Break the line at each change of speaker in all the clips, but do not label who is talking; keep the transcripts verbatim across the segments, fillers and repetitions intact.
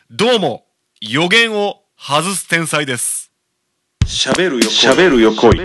どうも、予言を外す天才です。
喋るよ喋るよ来い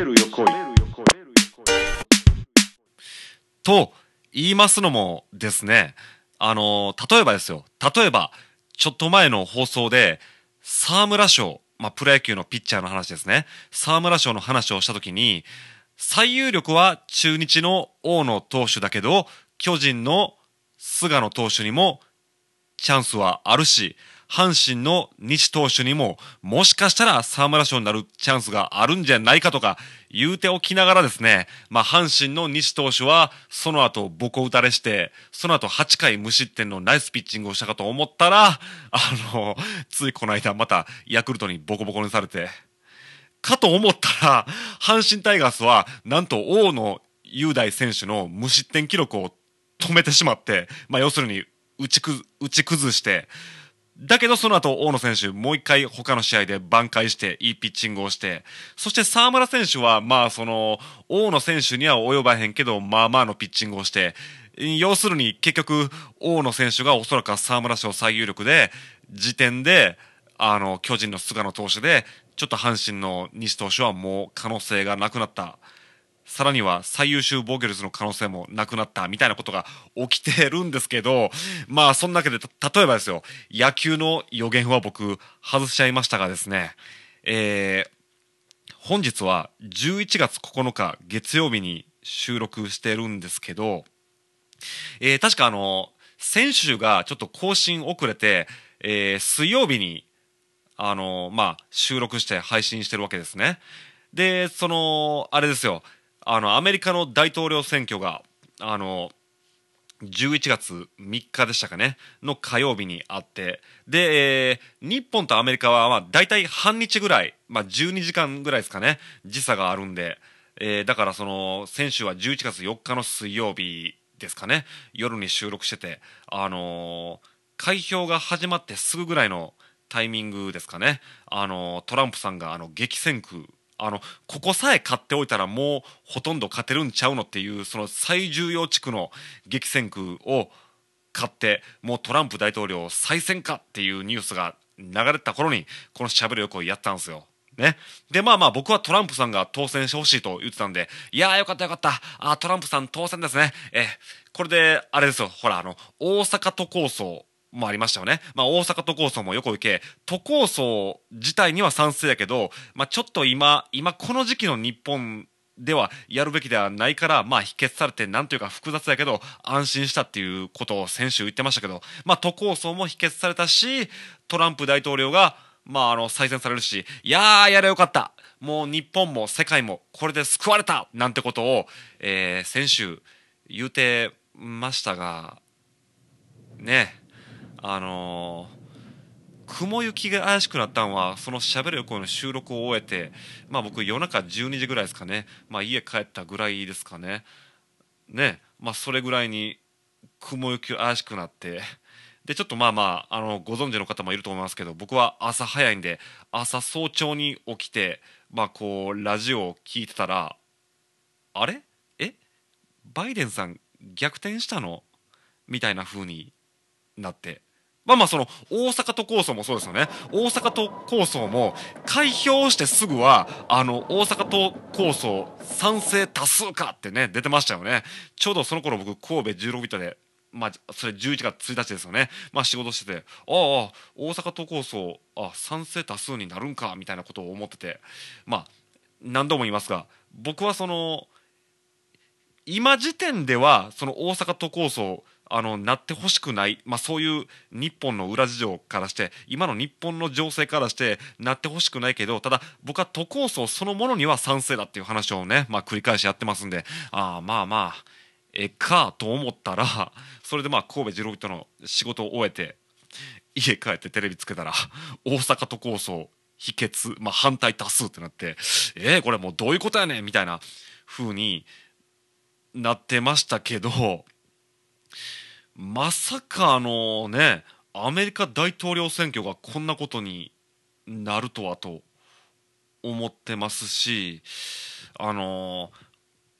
と言いますのもですね、あの例えばですよ、例えばちょっと前の放送で沢村賞、まあ、プロ野球のピッチャーの話ですね、沢村賞の話をした時に、最有力は中日の大野投手だけど巨人の菅野投手にもチャンスはあるし、阪神の西投手にももしかしたら沢村賞になるチャンスがあるんじゃないかとか言うておきながらですね、まあ、阪神の西投手はその後ボコ打たれして、その後はちかい無失点のナイスピッチングをしたかと思ったら、あのついこの間またヤクルトにボコボコにされて、かと思ったら阪神タイガースはなんと大野雄大選手の無失点記録を止めてしまって、まあ、要するに打ちく打ち崩して、だけどその後大野選手もう一回他の試合で挽回していいピッチングをして、そして沢村選手はまあその大野選手には及ばへんけどまあまあのピッチングをして、要するに結局大野選手がおそらく沢村賞最有力で、時点であの巨人の菅野投手でちょっと阪神の西投手はもう可能性がなくなった、さらには最優秀防御率の可能性もなくなったみたいなことが起きてるんですけど、まあそんなわけで、例えばですよ、野球の予言は僕外しちゃいましたがですね、えー、本日はじゅういちがつここのか月曜日に収録してるんですけど、えー、確かあの先週がちょっと更新遅れて、えー、水曜日にあのまあ収録して配信してるわけですね。でそのあれですよ、あのアメリカの大統領選挙があのじゅういちがつみっかでしたかねの火曜日にあって、で、えー日本とアメリカはまあ大体半日ぐらい、まあ、じゅうにじかんぐらいですかね時差があるんで、えーだからその先週はじゅういちがつよっかの水曜日ですかね、夜に収録してて、あのー開票が始まってすぐぐらいのタイミングですかね、あのートランプさんがあの激戦区、あのここさえ勝っておいたらもうほとんど勝てるんちゃうのっていう、その最重要地区の激戦区を勝って、もうトランプ大統領再選かっていうニュースが流れてた頃にこのしゃべるよくやったんですよ。ね、でまあまあ僕はトランプさんが当選してほしいと言ってたんで、いやーよかったよかった、あトランプさん当選ですね。えこれであれですよ、ほらあの大阪都構想もありましたよね。まあ、大阪都構想も横行け、都構想自体には賛成やけど、まあ、ちょっと今今この時期の日本ではやるべきではないから、まあ、否決されてなんというか複雑やけど安心したっていうことを先週言ってましたけど、まあ、都構想も否決されたし、トランプ大統領が、まあ、あの再選されるし、いやーやれよかった、もう日本も世界もこれで救われたなんてことを、えー先週言うてましたがね、あのー雲行きが怪しくなったんはそのしゃべる声の収録を終えて、まあ僕夜中じゅうにじぐらいですかね、まあ家帰ったぐらいですかね、ね、まあそれぐらいに雲行きが怪しくなって、でちょっとまあまああのご存知の方もいると思いますけど、僕は朝早いんで朝早朝に起きて、まあこうラジオを聞いてたら、あれえバイデンさん逆転したのみたいな風になって、まあまあその大阪都構想もそうですよね。大阪都構想も開票してすぐはあの大阪都構想賛成多数かってね出てましたよね。ちょうどその頃僕神戸じゅうろくビットで、まあそれじゅういちがつついたちですよね。まあ仕事してて、ああ大阪都構想あ賛成多数になるんかみたいなことを思ってて、まあ何度も言いますが、僕はその今時点ではその大阪都構想あのなってほしくない、まあ、そういう日本の裏事情からして、今の日本の情勢からしてなってほしくないけど、ただ僕は都構想そのものには賛成だっていう話をね、まあ、繰り返しやってますんで、ああまあまあええかと思ったら、それでまあ神戸ジロビットの仕事を終えて家帰ってテレビつけたら大阪都構想否決、まあ、反対多数ってなって、えー、これもうどういうことやねんみたいな風になってましたけど、まさかあのね、アメリカ大統領選挙がこんなことになるとはと思ってますし、あの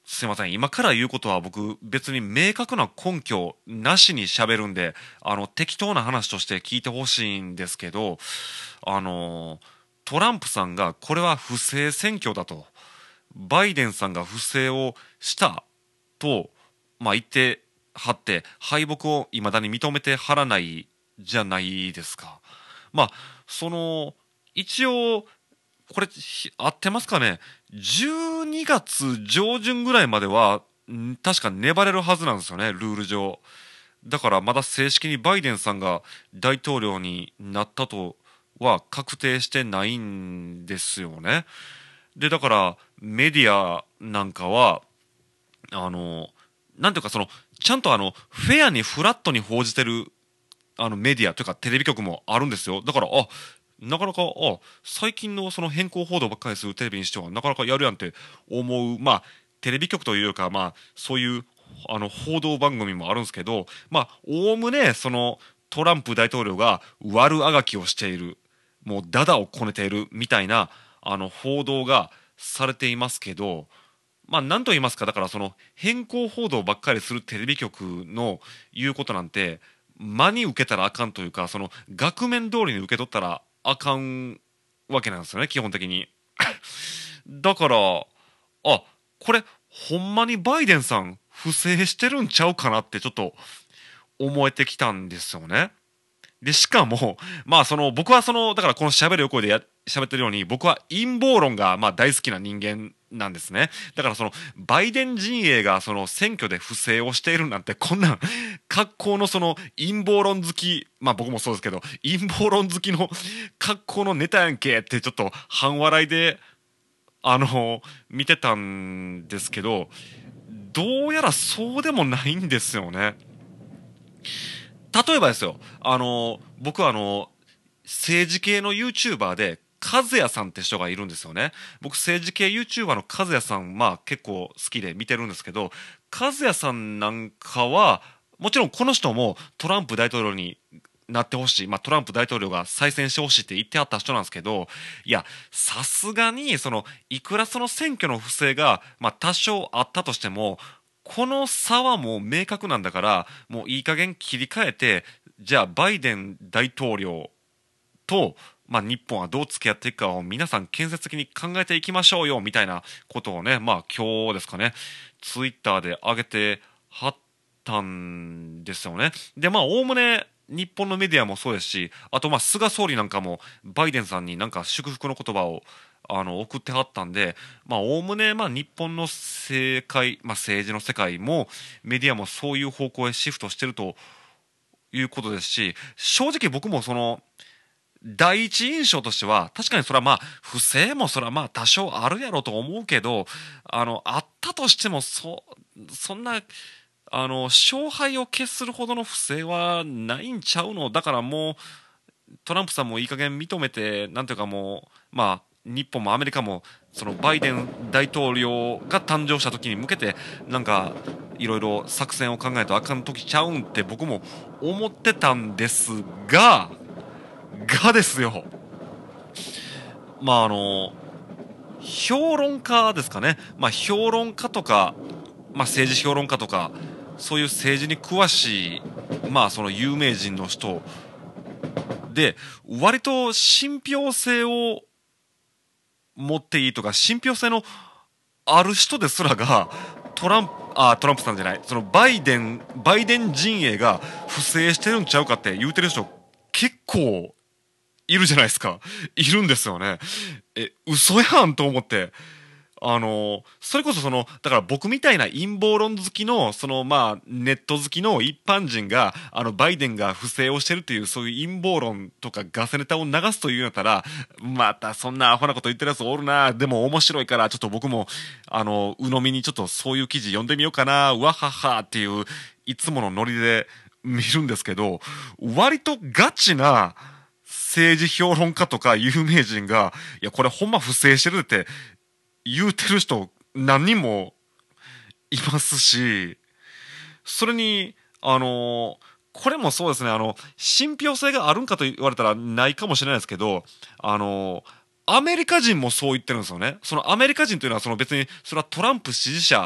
すいません、今から言うことは僕別に明確な根拠なしに喋るんで、あの適当な話として聞いてほしいんですけど、あのトランプさんがこれは不正選挙だと、バイデンさんが不正をしたと、まあ、言ってはって敗北をいまだに認めてはらないじゃないですか。まあその一応これひ合ってますかね。じゅうにがつ上旬ぐらいまではん確か粘れるはずなんですよね、ルール上。だからまだ正式にバイデンさんが大統領になったとは確定してないんですよね。でだからメディアなんかはあのなんていうかそのちゃんとあのフェアにフラットに報じてるあのメディアというかテレビ局もあるんですよ。だからあなかなかあ最近のその変更報道ばっかりするテレビにしてはなかなかやるやんって思う、まあテレビ局というか、まあそういうあの報道番組もあるんですけど、まあおおむねそのトランプ大統領が悪あがきをしている、もうダダをこねているみたいなあの報道がされていますけど、まあ何と言いますか、だからその変更報道ばっかりするテレビ局の言うことなんて真に受けたらあかんというか、その額面通りに受け取ったらあかんわけなんですよね、基本的に。だからあこれほんまにバイデンさん不正してるんちゃうかなってちょっと思えてきたんですよね。でしかもまあその僕はそのだからこの喋る横でや喋ってるように僕は陰謀論がまあ大好きな人間なんですね。だからそのバイデン陣営がその選挙で不正をしているなんてこんなん格好のその陰謀論好き、まあ僕もそうですけど陰謀論好きの格好のネタやんけってちょっと半笑いであの見てたんですけど、どうやらそうでもないんですよね。例えばですよ、あの僕はあの政治系の YouTuber で和也さんって人がいるんですよね。僕政治系 YouTuber の和也さんまあ結構好きで見てるんですけど、和也さんなんかはもちろんこの人もトランプ大統領になってほしい、まあ、トランプ大統領が再選してほしいって言ってあった人なんですけど、いやさすがにそのいくらその選挙の不正が、まあ、多少あったとしてもこの差はもう明確なんだから、もういい加減切り替えて、じゃあバイデン大統領と、まあ、日本はどう付き合っていくかを皆さん建設的に考えていきましょうよみたいなことをね、まあ今日ですかね、ツイッターで上げてはったんですよね。でまあおおむね日本のメディアもそうですし、あとまあ菅総理なんかもバイデンさんになんか祝福の言葉をあの送ってはったんで、まあおおむねまあ日本の政界、まあ、政治の世界もメディアもそういう方向へシフトしてるということですし、正直僕もその第一印象としては確かにそれはまあ不正もそれはまあ多少あるやろと思うけど、あのあったとしてもそそんなあの勝敗を決するほどの不正はないんちゃうの。だからもうトランプさんもいい加減認めて、なんていうかもうまあ日本もアメリカもそのバイデン大統領が誕生した時に向けてなんかいろいろ作戦を考えないとあかん時ちゃうんって僕も思ってたんですががですよ、まああの評論家ですかね、まあ、評論家とか、まあ、政治評論家とかそういう政治に詳しい、まあ、その有名人の人で割と信憑性を持っていいとか信憑性のある人ですらがトランプあトランプさんじゃない、そのバイデンバイデン陣営が不正してるんちゃうかって言うてる人結構いるじゃないですか。いるんですよね。え嘘やんと思って、あのそれこそそのだから僕みたいな陰謀論好きのそのまあネット好きの一般人があのバイデンが不正をしてるっていうそういう陰謀論とかガセネタを流すというんだったら、またそんなアホなこと言ってるやつおるな、でも面白いからちょっと僕もあの鵜呑みにちょっとそういう記事読んでみようかな、わははっていういつものノリで見るんですけど、割とガチな政治評論家とか有名人がいやこれほんま不正してるって言うてる人何人もいますし、それにあのこれもそうですね、あの信憑性があるんかと言われたらないかもしれないですけど、あのアメリカ人もそう言ってるんですよね。そのアメリカ人というのはその別にそれはトランプ支持者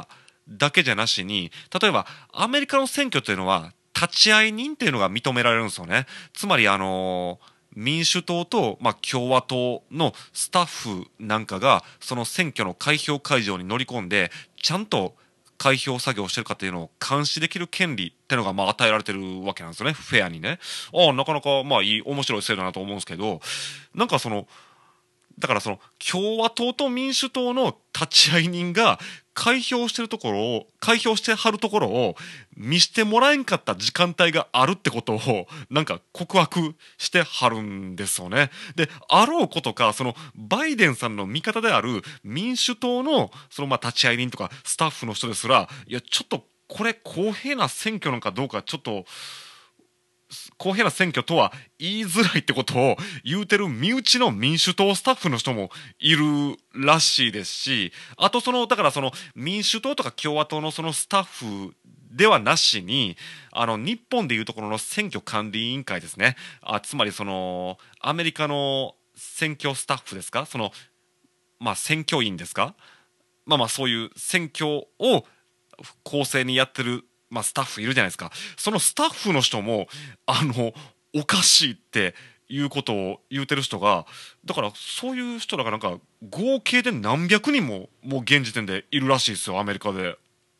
だけじゃなしに、例えばアメリカの選挙というのは立会人っていうのが認められるんですよね。つまりあのー民主党と、まあ、共和党のスタッフなんかがその選挙の開票会場に乗り込んでちゃんと開票作業をしてるかっていうのを監視できる権利っていうのがまあ与えられてるわけなんですよね、フェアにね。ああ、なかなかまあいい面白い制度だなと思うんですけど、なんかそのだからその共和党と民主党の立会人が開票してるところを開票してはるところを見してもらえんかった時間帯があるってことをなんか告白してはるんですよね。であろうことかそのバイデンさんの味方である民主党のそのまあ立会人とかスタッフの人ですら、いやちょっとこれ公平な選挙なんかどうかちょっと公平な選挙とは言いづらいってことを言うてる身内の民主党スタッフの人もいるらしいですし、あとそのだからその民主党とか共和党のそのスタッフではなしに、あの日本でいうところの選挙管理委員会ですね。あつまりそのアメリカの選挙スタッフですか、そのまあ選挙員ですか、まあまあそういう選挙を公正にやってる、まあ、スタッフいるじゃないですか。そのスタッフの人もあのおかしいっていうことを言うてる人が、だからそういう人らがなんか合計で何百人ももう現時点でいるらしいですよ、アメリカで。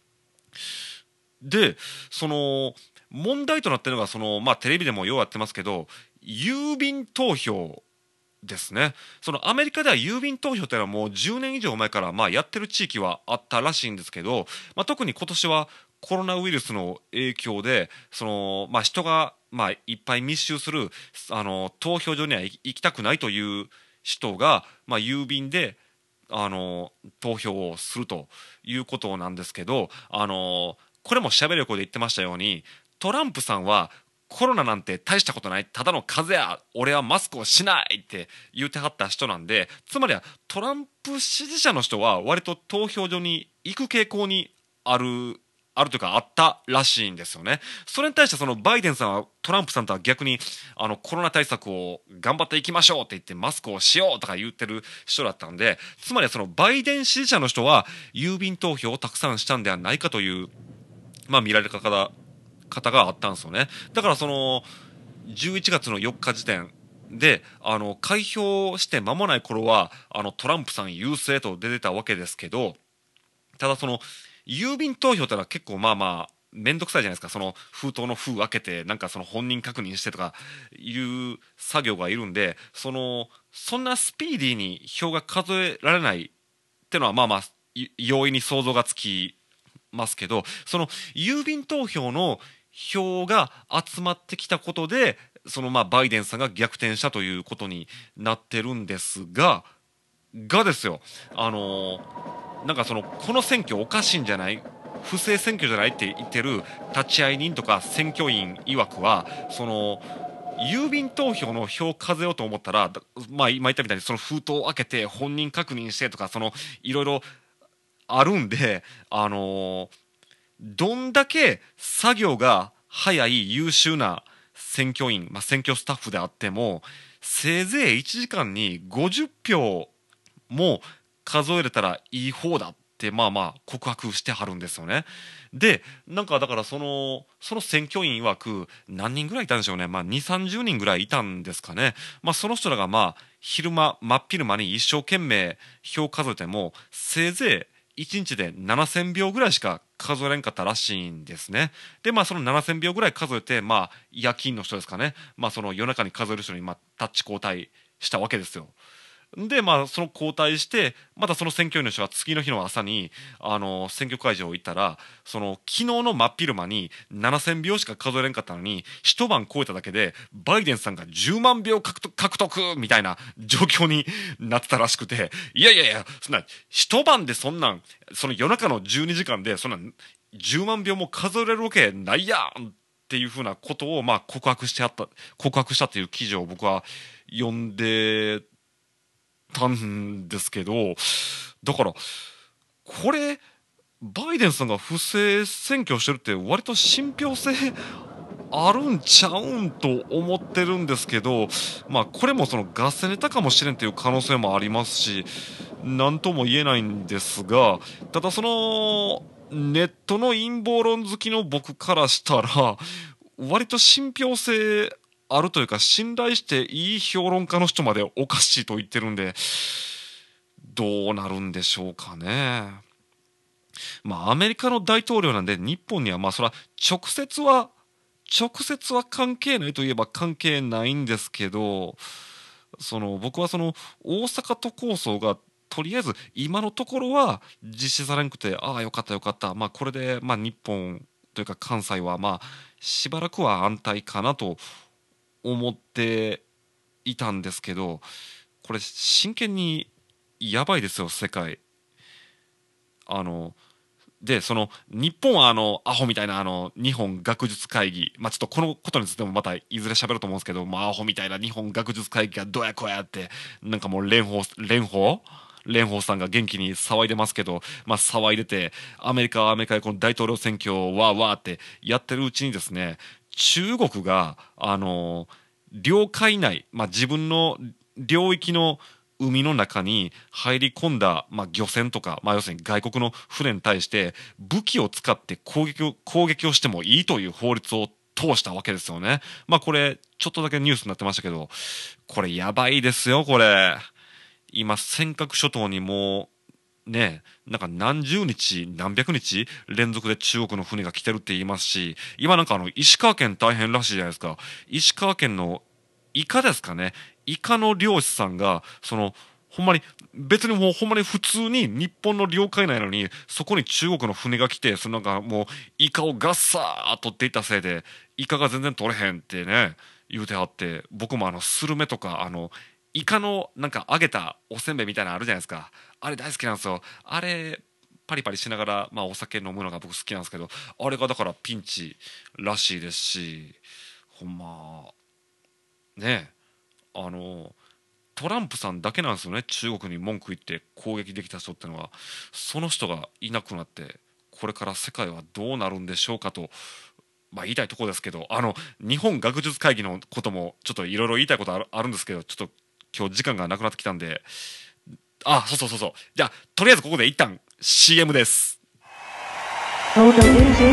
でその問題となってるのがその、まあ、テレビでもようやってますけど郵便投票ですね。そのアメリカでは郵便投票というのはもうじゅうねん以上前からまあやってる地域はあったらしいんですけど、まあ、特に今年はコロナウイルスの影響でその、まあ、人がまあいっぱい密集するあの投票所には行きたくないという人が、まあ、郵便であの投票をするということなんですけど、あのこれもしゃべる声で言ってましたように、トランプさんはコロナなんて大したことない、ただの風邪や、俺はマスクをしないって言ってはった人なんで、つまりはトランプ支持者の人は割と投票所に行く傾向にあるあるというかあったらしいんですよね。それに対してそのバイデンさんはトランプさんとは逆にあのコロナ対策を頑張っていきましょうって言ってマスクをしようとか言ってる人だったんで、つまりはそのバイデン支持者の人は郵便投票をたくさんしたんではないかという、まあ、見られ方が方があったんですよね。だからそのじゅういちがつのよっか時点であの開票して間もない頃はあのトランプさん優勢と出てたわけですけど、ただその郵便投票ってのは結構まあまあ面倒くさいじゃないですか。その封筒の封開けてなんかその本人確認してとかいう作業がいるんで、そのそんなスピーディーに票が数えられないっていうのはまあまあ容易に想像がつきますけど、その郵便投票の票が集まってきたことでそのまあバイデンさんが逆転したということになってるんですががですよ、あのー、なんかそのこの選挙おかしいんじゃない、不正選挙じゃないって言ってる立会人とか選挙員曰くは、その郵便投票の票を数えようと思ったら、まあ、今言ったみたいにその封筒を開けて本人確認してとかそのいろいろあるんで、あのー、どんだけ作業が早い優秀な選挙員、まあ、選挙スタッフであってもせいぜいいちじかんにごじゅっぴょうも数えれたらいい方だってまあまあ告白してはるんですよね。でなんかだからそのその選挙員曰く何人ぐらいいたんでしょうね、まあ、にじゅうさんじゅうにんぐらいいたんですかね。まあ、その人らがまあ昼間真っ昼間に一生懸命票数えてもせいぜいいちにちでななせんびょうぐらいしか数えれんかったらしいんですね。でまあそのななせんびょうぐらい数えて、まあ夜勤の人ですかね、まあその夜中に数える人にまあタッチ交代したわけですよ。でまあその交代してまたその選挙員の人が次の日の朝にあの選挙会場行ったら、その昨日の真っ昼間にななせんびょうしか数えれんかったのに一晩超えただけでバイデンさんがじゅうまんびょう獲得獲得みたいな状況になってたらしくて、いやいやいやそんな一晩でそんなんその夜中のじゅうにじかんでそんなんじゅうまんびょうも数えれるわけないやんっていうふうなことをまあ告白してあった告白したっていう記事を僕は読んでたんですけど、だからこれバイデンさんが不正選挙してるって割と信憑性あるんちゃうんと思ってるんですけど、まあこれもそのガセネタかもしれんという可能性もありますし何とも言えないんですが、ただそのネットの陰謀論好きの僕からしたら割と信憑性あるというか信頼していい評論家の人までおかしいと言ってるんで、どうなるんでしょうかね。まあアメリカの大統領なんで日本にはまあそれは直接は直接は関係ないといえば関係ないんですけど、その僕はその大阪都構想がとりあえず今のところは実施されなくて、ああよかったよかった、まあこれでまあ日本というか関西はまあしばらくは安泰かなと思っていたんですけど、これ真剣にやばいですよ世界。あのでその日本はあのアホみたいなあの日本学術会議、まあちょっとこのことについてもまたいずれ喋ると思うんですけど、まあアホみたいな日本学術会議がどうやこうやってなんかもう蓮舫蓮舫蓮舫さんが元気に騒いでますけど、まあ騒いでてアメリカはアメリカでこの大統領選挙をわーわーってやってるうちにですね、中国があの領海内、まあ自分の領域の海の中に入り込んだ、まあ、漁船とか、まあ、要するに外国の船に対して武器を使って攻撃を攻撃をしてもいいという法律を通したわけですよね。まあこれちょっとだけニュースになってましたけど、これやばいですよこれ。今尖閣諸島にもうね、なんか何十日何百日連続で中国の船が来てるって言いますし、今なんかあの石川県大変らしいじゃないですか。石川県のイカですかね、イカの漁師さんがそのほんまに別にもうほんまに普通に日本の領海内なのにそこに中国の船が来て、そのなんかもうイカをガッサー取っていったせいでイカが全然取れへんってね言うてはって、僕もあのスルメとかあのイカのなんか揚げたおせんべいみたいなのあるじゃないですか、あれ大好きなんですよ。あれパリパリしながら、まあ、お酒飲むのが僕好きなんですけど、あれがだからピンチらしいですし、ほんまねえ、あのトランプさんだけなんですよね、中国に文句言って攻撃できた人ってのは。その人がいなくなってこれから世界はどうなるんでしょうかと、まあ、言いたいところですけど、あの日本学術会議のこともちょっといろいろ言いたいことある、あるんですけど、ちょっと今日時間がなくなってきたんで、あ、そうそうそうそう、じゃあとりあえずここで一旦 シーエム です。
音亀フ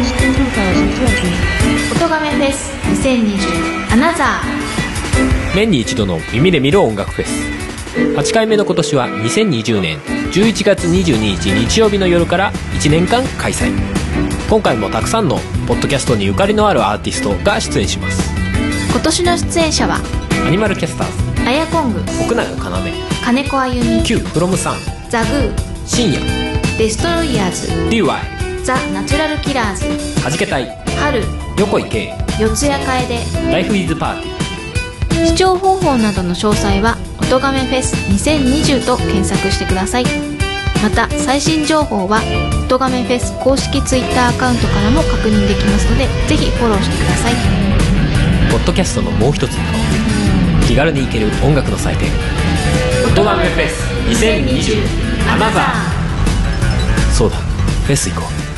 ェスにせんにじゅうアナザー。
年に一度の耳で見る音楽フェス。はちかいめの今年はにせんにじゅうねんじゅういちがつにじゅうににち日曜日の夜からいちねんかん開催。今回もたくさんのポッドキャストにゆかりのあるアーティストが出演します。
今年の出演者は
アニマルキャスターズ、
アヤコング、
奥永要、
金子あゆみ、
Q フロムさん、
ザグー、
深夜、
デストロイヤーズ、
ディーワイ、
ザ・ナチュラルキラーズ、
はじけたい、
春、
横井圭、
四谷楓。
ライフイズパーティー。
視聴方法などの詳細は音亀フェスにせんにじゅうと検索してください。また最新情報は音亀フェス公式ツイッターアカウントからも確認できますので、ぜひフォローしてください。
ポッドキャストのもう一つの顔、気軽に行ける音楽の祭典、音亀フェスにせんにじゅうアナザー。そうだ、フェス行こう。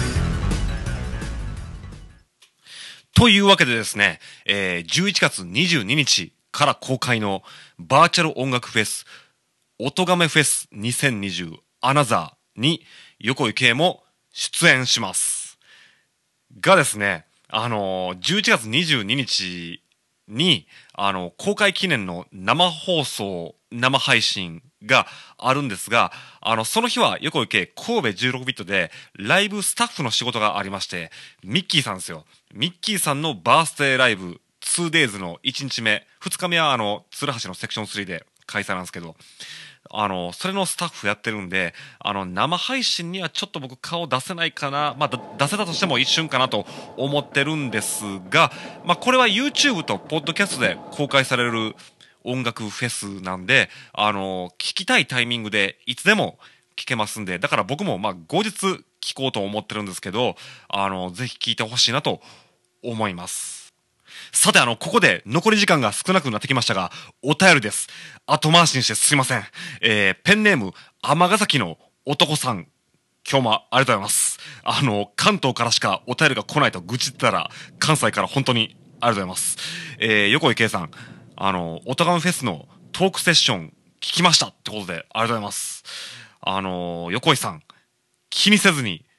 というわけでですね、えー、じゅういちがつにじゅうににちから公開のバーチャル音楽フェス音亀フェスにせんにじゅうアナザーに横井圭も出演しますがですね、あのー、じゅういちがつにじゅうににちにあの公開記念の生放送生配信があるんですが、あのその日は横井圭神戸じゅうろくビットでライブスタッフの仕事がありまして、ミッキーさんですよ、ミッキーさんのバースデーライブ ツーデイズ のいちにちめ、ふつかめはあの鶴橋のセクションスリーで開催なんですけど、あのそれのスタッフやってるんで、あの生配信にはちょっと僕顔出せないかな、まあ、出せたとしても一瞬かなと思ってるんですが、まあ、これは YouTube と Podcast で公開される音楽フェスなんで、あの聞きたいタイミングでいつでも聞けますんで、だから僕もまあ後日聞こうと思ってるんですけど、あのぜひ聞いてほしいなと思います。さて、あのここで残り時間が少なくなってきましたが、お便りです。後回しにしてすいません。えー、ペンネーム尼崎の男さん、今日もありがとうございます。あの関東からしかお便りが来ないと愚痴ってたら、関西から本当にありがとうございます。えー、横井圭さん、あの音亀フェスのトークセッション聞きましたってことでありがとうございます。あの横井さん、気にせずに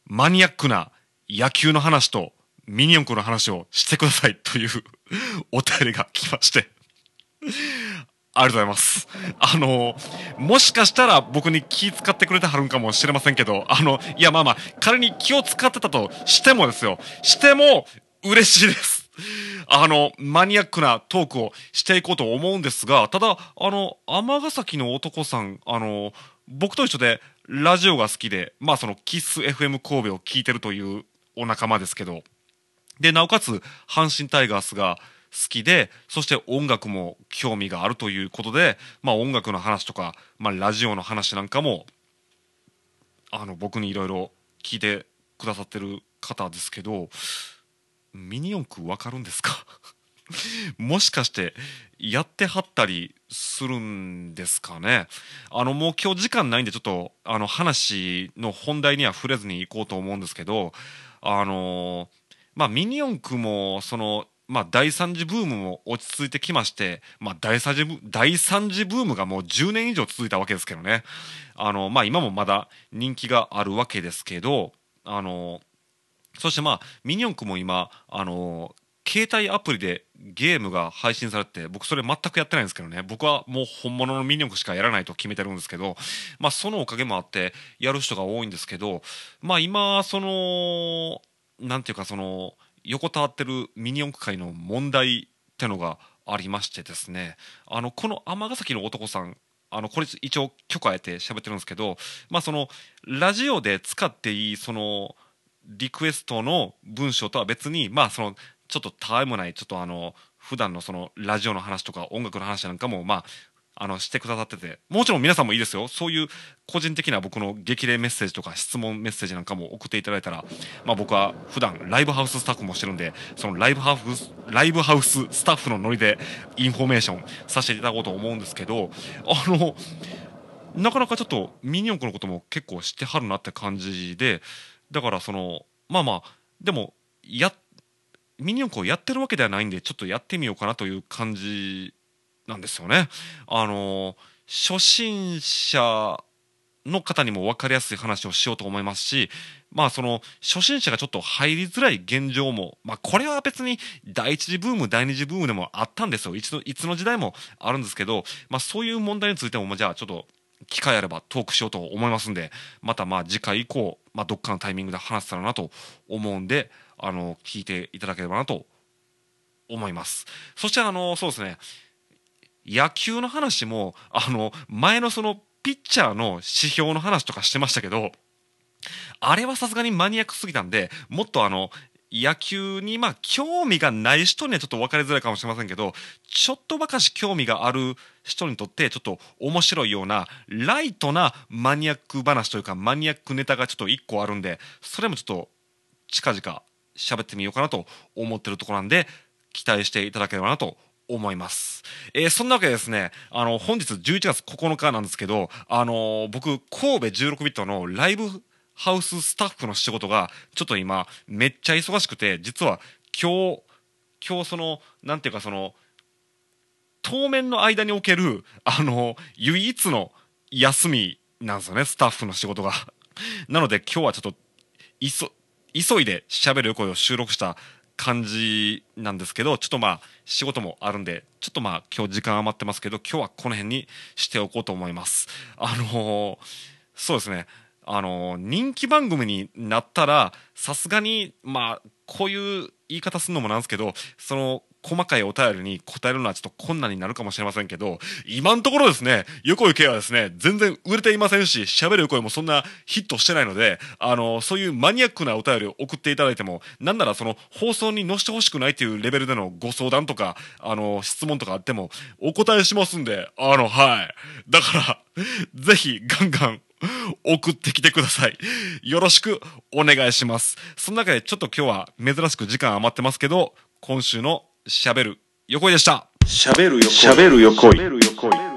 マニアックな野球の話とミニ四駆の話をしてくださいというお便りが来まして。ありがとうございます。あの、もしかしたら僕に気使ってくれてはるんかもしれませんけど、あの、いやまあまあ、仮に気を使ってたとしてもですよ、しても嬉しいです。あの、マニアックなトークをしていこうと思うんですが、ただ、あの、尼崎の男さん、あの、僕と一緒でラジオが好きで、まあそのキス エフエム 神戸を聞いてるというお仲間ですけど、で、なおかつ、阪神タイガースが好きで、そして音楽も興味があるということで、まあ音楽の話とか、まあラジオの話なんかも、あの、僕にいろいろ聞いてくださってる方ですけど、ミニ四駆わかるんですかもしかしてやってはったりするんですかね。あのもう今日時間ないんでちょっとあの話の本題には触れずにいこうと思うんですけど、あのまあミニ四駆もそのまあ第三次ブームも落ち着いてきまして、まあ第三次ブ第三次ブームがもうじゅうねん以上続いたわけですけどね。あのまあ今もまだ人気があるわけですけど、あのそしてまあミニ四駆も今あの携帯アプリでゲームが配信されて、僕それ全くやってないんですけどね。僕はもう本物のミニ四駆しかやらないと決めてるんですけど、まあそのおかげもあってやる人が多いんですけど、まあ今そのなんていうかその横たわってるミニ四駆界の問題ってのがありましてですね、あのこの尼崎の男さん、あのこれ一応許可得て喋ってるんですけど、まあそのラジオで使っていいそのリクエストの文章とは別に、まあそのちょっとたわいもないちょっとあの普段のそのラジオの話とか音楽の話なんかもまああのしてくださってて、もちろん皆さんもいいですよ。そういう個人的な僕の激励メッセージとか質問メッセージなんかも送っていただいたら、まあ僕は普段ライブハウススタッフもしてるんで、そのライブハウスライブハウススタッフのノリでインフォメーションさせていただこうと思うんですけど、あのなかなかちょっとミニ四駆のことも結構知ってはるなって感じで、だからそのまあまあでもやミニ四駆をやってるわけではないんで、ちょっとやってみようかなという感じなんですよね。あの初心者の方にも分かりやすい話をしようと思いますし、まあその初心者がちょっと入りづらい現状も、まあこれは別に第一次ブーム第二次ブームでもあったんですよ。いつのいつの時代もあるんですけど、まあそういう問題についてもじゃあちょっと機会あればトークしようと思いますんで、またまあ次回以降、まあ、どっかのタイミングで話せたらなと思うんで、あの聞いていただければなと思います。そしてあのそうですね、野球の話もあの前のそのピッチャーの指標の話とかしてましたけど、あれはさすがにマニアックすぎたんで、もっとあの野球にまあ興味がない人にはちょっと分かりづらいかもしれませんけど、ちょっとばかし興味がある人にとってちょっと面白いようなライトなマニアック話というかマニアックネタがちょっといっこあるんで、それもちょっと近々喋ってみようかなと思ってるところなんで、期待していただければなと思います。えー、そんなわけでですね、あの本日じゅういちがつここのかなんですけど、あのー、僕神戸じゅうろくビットのライブハウススタッフの仕事がちょっと今めっちゃ忙しくて、実は今日今日そのなんていうかその当面の間におけるあの唯一の休みなんですよね、スタッフの仕事がなので今日はちょっと急いで喋る横を収録した感じなんですけど、ちょっとまあ仕事もあるんでちょっとまあ今日時間余ってますけど、今日はこの辺にしておこうと思います。あのー、そうですね、あの人気番組になったらさすがにまあこういう言い方するのもなんですけど、その細かいお便りに答えるのはちょっと困難になるかもしれませんけど、今のところですね、横井圭はですね全然売れていませんし、喋る横井もそんなヒットしてないので、あのそういうマニアックなお便りを送っていただいても、なんならその放送に載せてほしくないというレベルでのご相談とかあの質問とかあってもお答えしますんで、あのはいだからぜひガンガン送ってきてください。よろしくお願いします。その中でちょっと今日は珍しく時間余ってますけど、今週のしゃべる横井でした。
しゃべる横井。